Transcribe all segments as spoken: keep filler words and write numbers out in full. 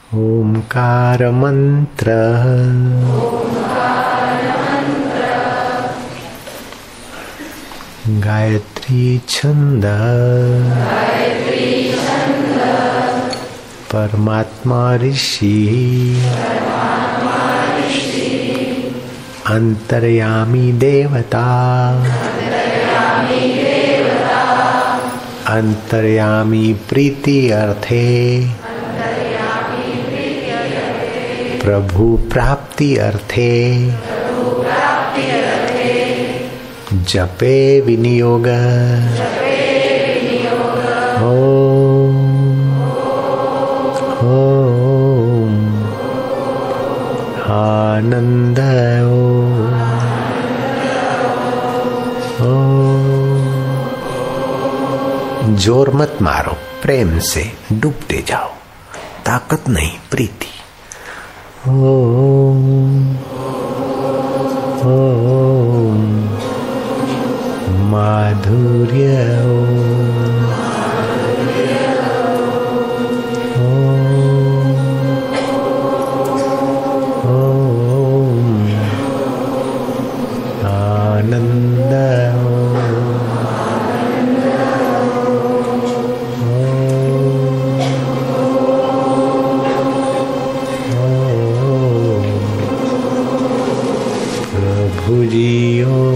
ओंकार मंत्र गायत्री छंद परमात्मा ऋषि अंतर्यामी देवता अंतर्यामी प्रीति अर्थे प्रभु प्राप्ति अर्थे जपे विनियोग ओम ओम आनंद ओम। जोर मत मारो, प्रेम से डूबते जाओ, ताकत नहीं, प्रीति। ओम ओम माधुर्य ओम ओम आनंद भुजियो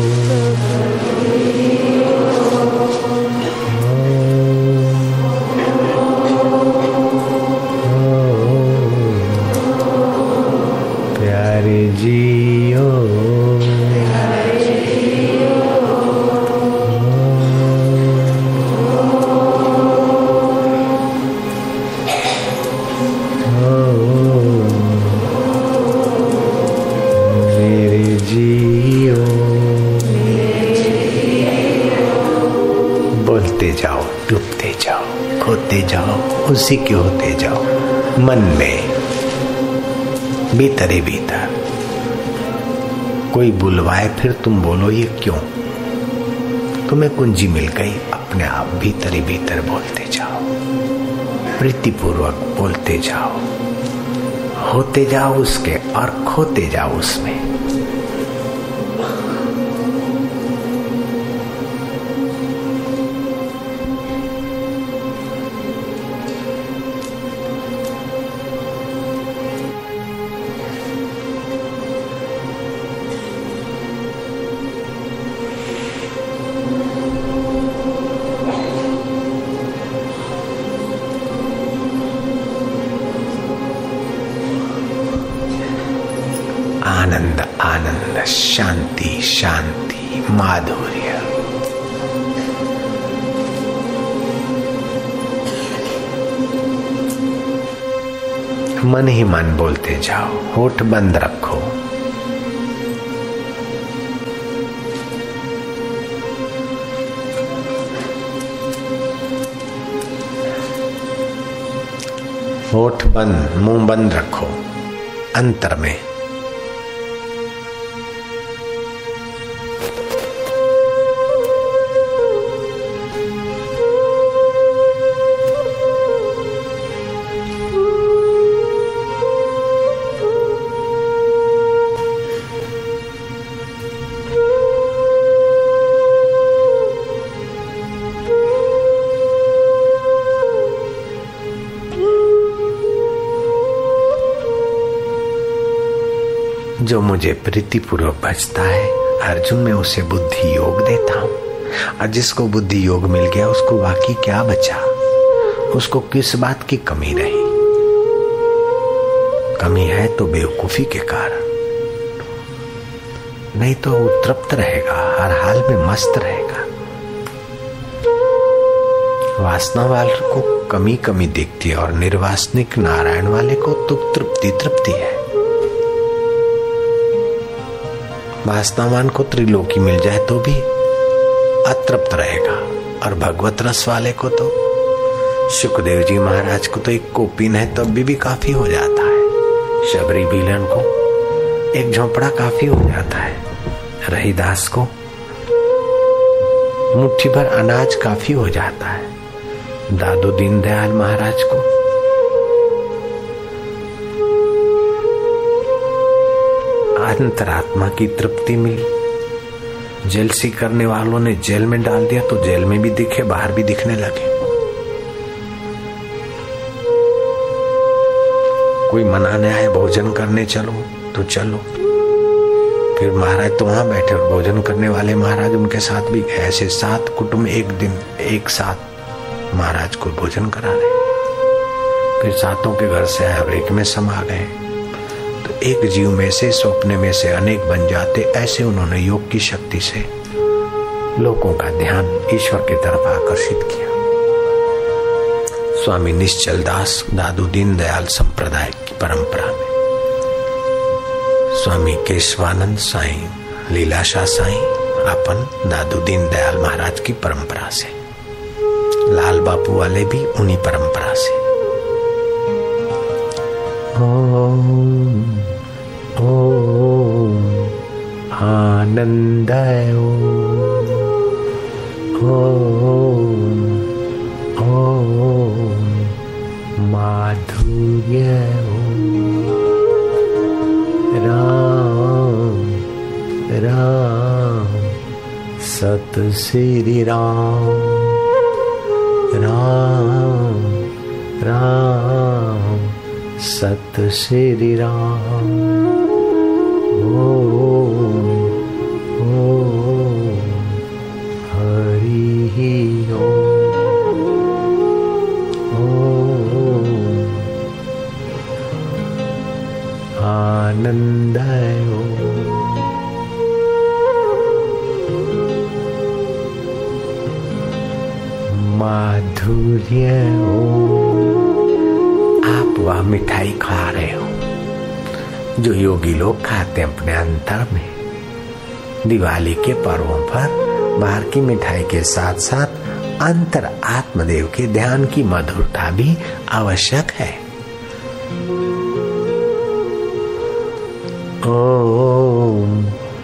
प्यारे जियो बोलते जाओ, डूबते जाओ, खोते जाओ, उसी के होते जाओ, मन में भीतर ही भीतर। कोई बुलवाए फिर तुम बोलो ये क्यों? तुम्हें कुंजी मिल गई, अपने आप भीतर ही भीतर बोलते जाओ, प्रीतिपूर्वक बोलते जाओ, होते जाओ उसके और खोते जाओ उसमें। आनंद आनंद, शांति शांति, माधुर्य। मन ही मन बोलते जाओ, होठ बंद रखो। होठ बंद, मुंह बंद रखो। अंतर में जो मुझे प्रीतिपूर्वक भजता है अर्जुन, मैं उसे बुद्धि योग देता हूँ। और जिसको बुद्धि योग मिल गया उसको बाकी क्या बचा? उसको किस बात की कमी रही? कमी है तो बेवकूफी के कारण, नहीं तो वो तृप्त रहेगा, हर हाल में मस्त रहेगा। वासना वाले को कमी कमी दिखती है और निर्वासनिक नारायण वाले को तो तृप्ति तृप्ति है। वासनावान को त्रिलोकी मिल जाए तो भी अतृप्त रहेगा, और भगवत रस वाले को तो, सुखदेव जी महाराज को तो एक कोपिन है तब भी, भी काफी हो जाता है। शबरी बीलन को एक झोंपड़ा काफी हो जाता है। रहीदास को मुट्ठी भर अनाज काफी हो जाता है। दादू दीनदयाल महाराज को अंतरात्मा की तृप्ति मिली। जेलसी करने वालों ने जेल में डाल दिया तो जेल में भी दिखे, बाहर भी दिखने लगे। कोई मनाने आए भोजन करने चलो तो चलो, फिर महाराज तो वहां बैठे और भोजन करने वाले महाराज उनके साथ भी गए। ऐसे सात कुटुंब एक दिन एक साथ महाराज को भोजन करा रहे। फिर सातों के घर से आए और एक में समा गए। तो एक जीव में से स्वप्न में से अनेक बन जाते। ऐसे उन्होंने योग की शक्ति से लोगों का ध्यान ईश्वर की तरफ आकर्षित किया। स्वामी निश्चल दास दादू दीनदयाल संप्रदाय की परंपरा में, स्वामी केशवानंद साईं, लीलाशाह साईं, अपन दादू दीनदयाल महाराज की परंपरा से, लाल बापू वाले भी उन्हीं परंपरा से। ओम ओम आनंदाय ओम ओम माधुर्य राम राम सत श्री राम राम राम सत श्री राम। ओम ओम हरि ओम ओम आनंदाय माधुर्य आप वह मिठाई खा रहे हो जो योगी लोग खाते हैं अपने अंतर में। दिवाली के पर्वों पर बाहर की मिठाई के साथ साथ अंतर आत्मदेव के ध्यान की मधुरता भी आवश्यक है। ओम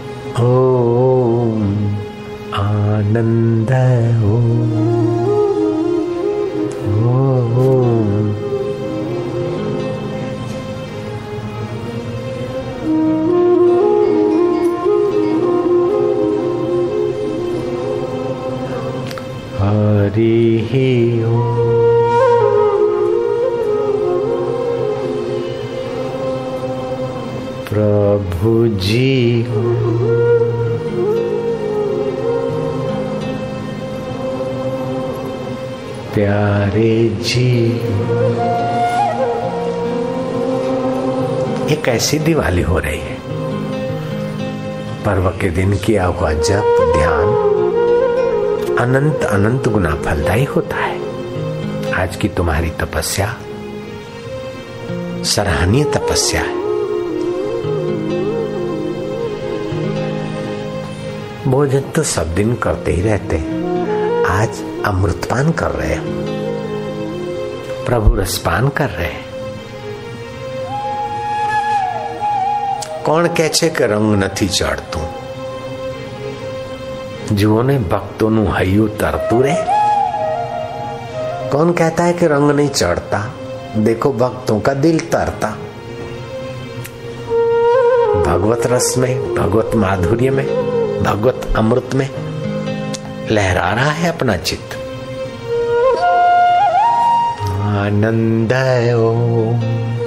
ओम आनंद ओम ओम हरि ओम। प्रभु जी प्यारे जी, एक ऐसी दिवाली हो रही है, पर्व के दिन किया हुआ जप ध्यान अनंत अनंत गुना फलदायी होता है। आज की तुम्हारी तपस्या सराहनीय तपस्या है। भोजन तो सब दिन करते ही रहते हैं, आज अमृतपान कर रहे हैं, प्रभु रसपान कर रहे हैं। કોણ કહે છે કે રંગ નથી ચડતું? જુઓ ને ભક્તોનું હૈયું તરતું રે। कौन कहता है कि रंग नहीं चढ़ता? देखो भक्तों का दिल तरता। भगवत रस में, भगवत माधुर्य में, भगवत अमृत में लहरा रहा है अपना चित्त। आनंद ओम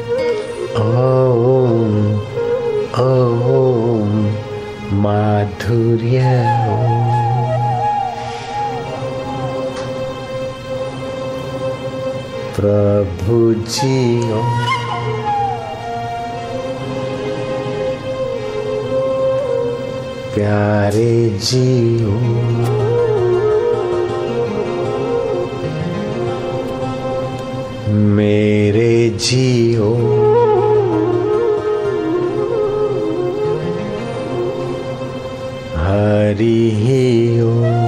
ओम ओम माधुर्य ओम। प्रभु जी ओम प्यारे जी ओम मेरे जी ओम हरि ओम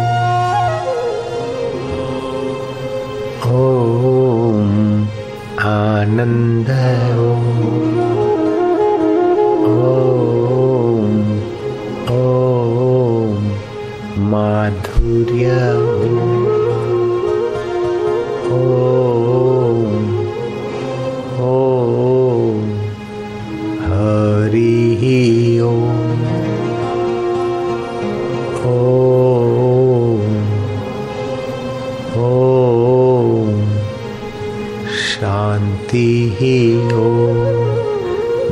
ओम आनंद ओम ओम ओम माधुर्य ओम ओम हरि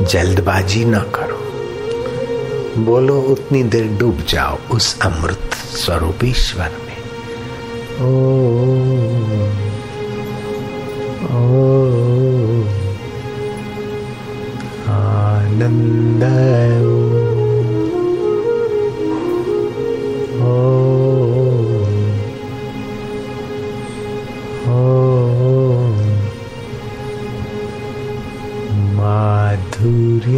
जल्दबाजी न करो, बोलो उतनी देर डूब जाओ उस अमृत स्वरूप ईश्वर में। ओ, ओ, आनंद ओ, ओ, माधुर्य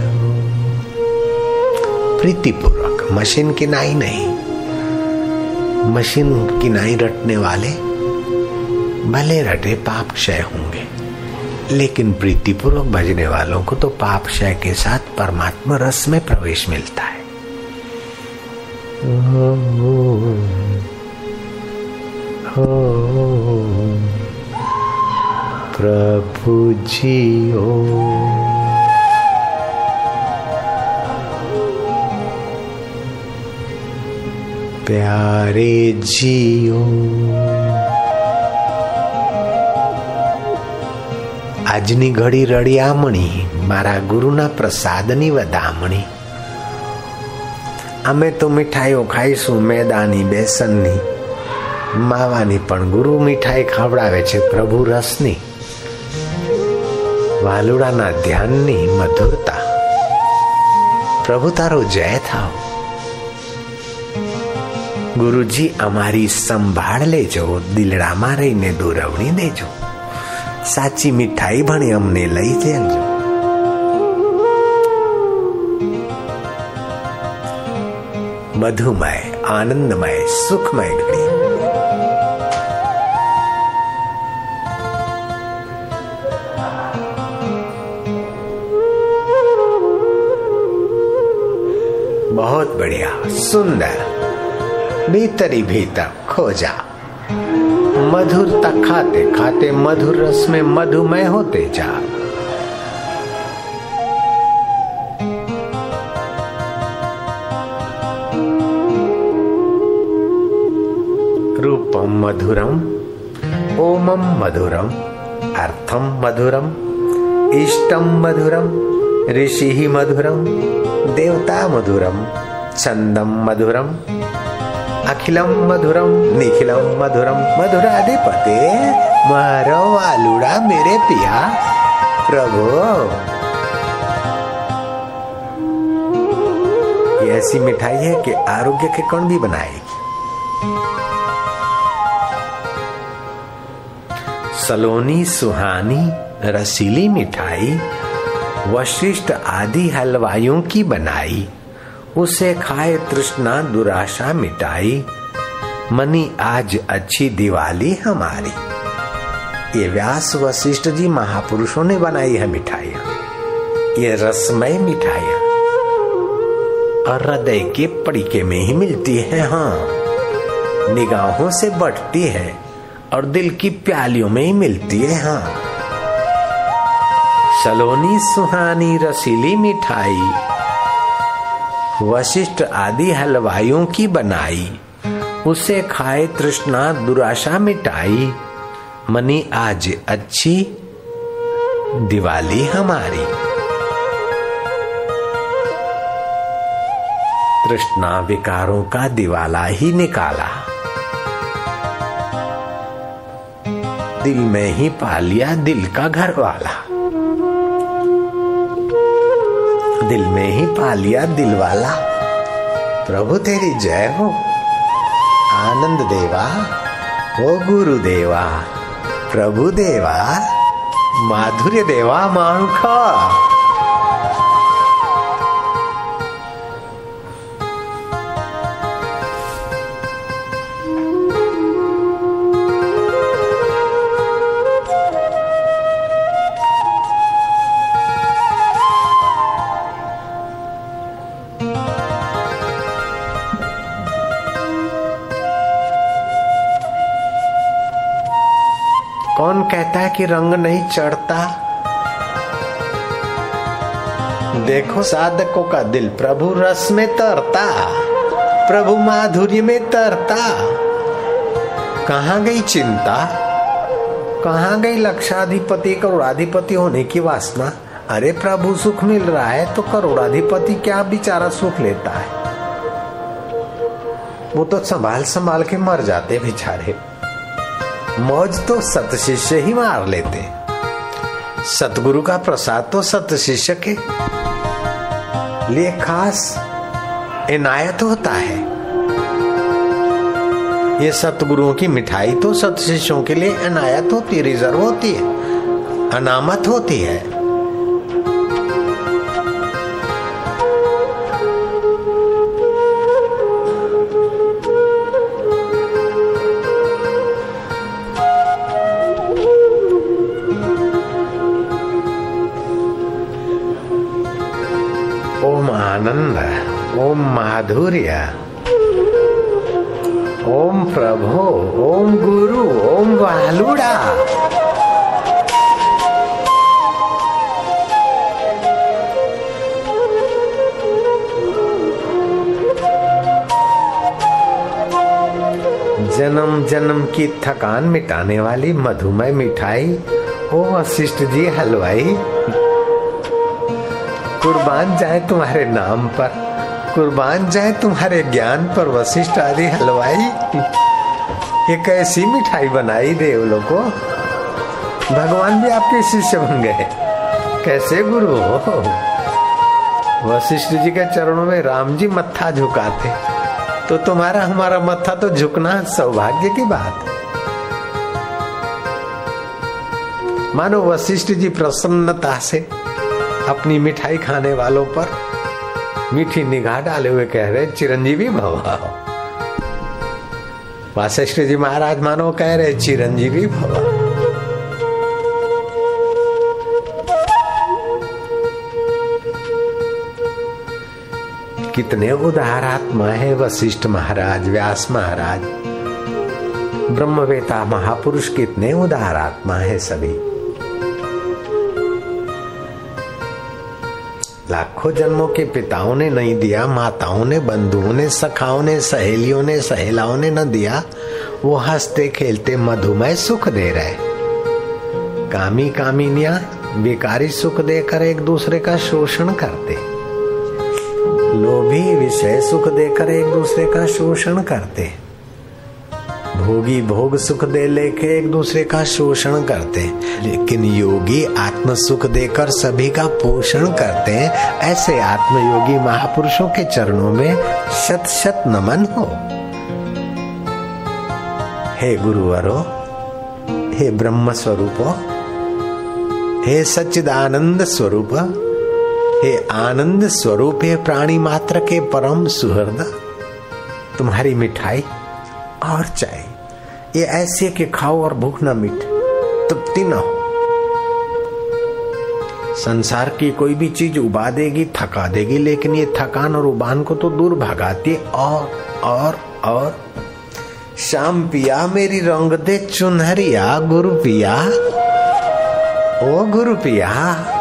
प्रीतिपूर्वक, मशीन की नाई नहीं। मशीन की नाई रटने वाले भले रटे पाप क्षय होंगे, लेकिन प्रीतिपूर्वक भजने वालों को तो पाप क्षय के साथ परमात्मा रस में प्रवेश मिलता है। ओ, ओ, प्रभु जी ओ, प्यारे जीओ, આજની ઘડી રળિયામણી, મારા ગુરુના પ્રસાદની વધામણી। અમે તો મીઠાઈઓ ખાઈશું, મેદાની, બેસનની, માવાની, પણ ગુરુ મીઠાઈ ખવડાવે છે પ્રભુ રસની, વાલુડાના ધ્યાનની મધુરતા। પ્રભુ તારો જય થાવ। ગુરુજી અમારી સંભાળ લેજો, દિલડામાં રહીને દોરવણી દેજો, સાચી મીઠાઈ ભણી અમને લઈ જજો। મધુમય, આનંદમય, સુખમય ઘડી। बहुत बढ़िया, सुंदर, भीतरी भीतर खो जा। मधुरता खाते खाते मधुर रस में मधुमय होते जा। रूपम मधुरम, ओमम मधुरम, अर्थम मधुरम, इष्टम मधुरम, ऋषि मधुरम, देवता मधुरम, छंदम मधुरम, अखिलम मधुरम, निखिलम मधुरम, मधुराधिपते मारो वालुड़ा मेरे पिया प्रभु। ये ऐसी मिठाई है कि आरोग्य के कण भी बनाएगी। सलोनी सुहानी रसीली मिठाई वशिष्ठ आदि हलवाइयों की बनाई, उसे खाए तृष्णा दुराशा मिटाई, मनी आज अच्छी दिवाली हमारी। ये व्यास वशिष्ठ जी महापुरुषों ने बनाई है मिठाइयाँ, ये रसमय मिठाइयाँ और हृदय के पड़ीके में ही मिलती है। हाँ, निगाहों से बढ़ती है और दिल की प्यालियों में ही मिलती है। हाँ, सलोनी सुहानी रसीली मिठाई वशिष्ठ आदि हलवाइयों की बनाई, उसे खाए तृष्णा दुराशा मिटाई, मनी आज अच्छी दिवाली हमारी। तृष्णा विकारों का दिवाला ही निकाला, दिल में ही पा लिया दिल का घर वाला, दिल में ही पा लिया दिल वाला। प्रभु तेरी जय हो। आनंद देवा, ओ गुरु देवा, प्रभु देवा, माधुर्य देवा माणुखा। कौन कहता है कि रंग नहीं चढ़ता? देखो साधकों का दिल प्रभु रस में तरता, प्रभु माधुर्य में तरता। कहाँ गई चिंता, कहाँ गई लक्षाधिपति करोड़ाधिपति होने की वासना? अरे प्रभु सुख मिल रहा है तो करोड़ाधिपति क्या बेचारा सुख लेता है, वो तो संभाल संभाल के मर जाते बेचारे। मौज तो सत शिष्य ही मार लेते। सतगुरु का प्रसाद तो सत शिष्य के लिए खास इनायत होता है। ये सतगुरुओं की मिठाई तो सत शिष्यों के लिए इनायत होती है, रिजर्व होती है, अनामत होती है। ओम आनंद, ओम माधुर्य, ओम प्रभो, ओम गुरु, ओम वालुड़ा। जन्म जन्म की थकान मिटाने वाली मधुमय मिठाई, ओ वशिष्ठ जी हलवाई, कुर्बान जाए तुम्हारे नाम पर, कुर्बान जाए तुम्हारे ज्ञान पर वशिष्ठ आदि हलवाई। ये कैसी मिठाई बनाई देवलों को, भगवान भी आपके शिष्य बन गए। कैसे गुरु हो। वशिष्ठ जी के चरणों में राम जी मत्था झुकाते, तो तुम्हारा हमारा मत्था तो झुकना सौभाग्य की बात। मानो वशिष्ठ जी प्रसन्नता से अपनी मिठाई खाने वालों पर मीठी निगाह डाले हुए कह रहे चिरंजीवी भव। वशिष्ठ जी महाराज मानो कह रहे चिरंजीवी भव। कितने उदारात्मा है वशिष्ठ महाराज, व्यास महाराज, ब्रह्मवेता महापुरुष, कितने उदारात्मा है सभी। लाखों जन्मों के पिताओं ने नहीं दिया, माताओं ने, बंधुओं ने, सखाओं ने, सहेलियों ने, सहेलाओं ने न दिया, वो हंसते खेलते मधुमय सुख दे रहे। कामी कामिनियां विकारी सुख देकर एक दूसरे का शोषण करते, लोभी विषय सुख देकर एक दूसरे का शोषण करते, भोगी भोग सुख दे लेके एक दूसरे का शोषण करते, लेकिन योगी आत्म सुख देकर सभी का पोषण करते हैं। ऐसे आत्मयोगी महापुरुषों के चरणों में शत शत नमन हो। हे गुरुवरो, हे ब्रह्म स्वरूपो, हे सच्चिदानंद स्वरूप, हे आनंद स्वरूप, हे प्राणी मात्र के परम सुहृद, तुम्हारी मिठाई और चाय ये ऐसे कि खाओ और भूख न मिटे, तृप्ति न हो। संसार की कोई भी चीज उबा देगी, थका देगी, लेकिन ये थकान और उबान को तो दूर भगाती है। और और और शाम पिया मेरी रंग दे चुनहरिया, गुरु पिया, ओ गुरु पिया,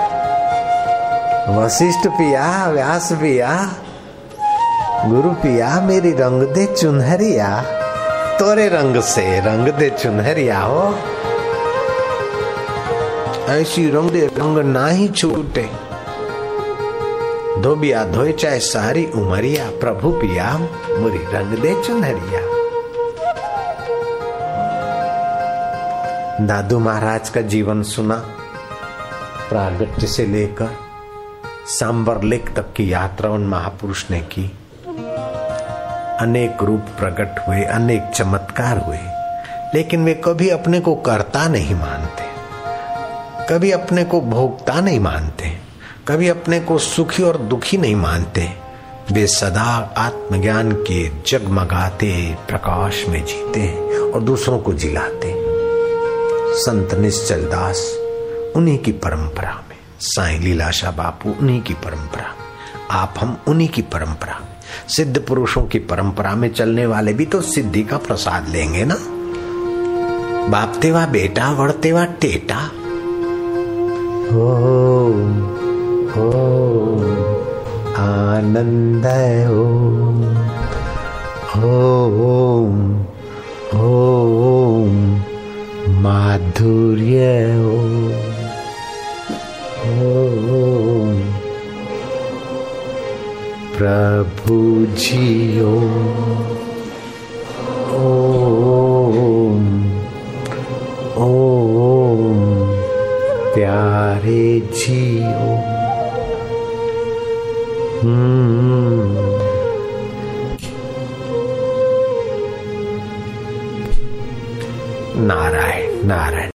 वशिष्ठ पिया, व्यास पिया, गुरु पिया मेरी रंग दे चुनहरिया, तोरे रंग से रंग दे चुनहरिया हो, ऐसी रंग दे रंग ना ही छूटे, धोबिया धोए चाहे सारी उमरिया, प्रभु पिया मुरी रंग दे चुनहरिया। दादू महाराज का जीवन सुना, प्रागट्य से लेकर सांबर लेक तक की यात्रा उन महापुरुष ने की। अनेक रूप प्रकट हुए, अनेक चमत्कार हुए, लेकिन वे कभी अपने को कर्ता नहीं मानते, कभी अपने को भोक्ता नहीं मानते, कभी अपने को सुखी और दुखी नहीं मानते। वे सदा आत्मज्ञान के जगमगाते प्रकाश में जीते और दूसरों को जिलाते। संत निश्चल दास उन्हीं की परंपरा में, साईं लीलाशाह बापू उन्हीं की परंपरा, आप हम उन्हीं की परंपरा, सिद्ध पुरुषों की परंपरा में चलने वाले भी तो सिद्धि का प्रसाद लेंगे ना। बाप तेवा बेटा, वड़तेवा टेटा। ओम ओम आनंद ओम ओम ओम माधुर्य ओम। चाहे जियो। नारायण नारायण।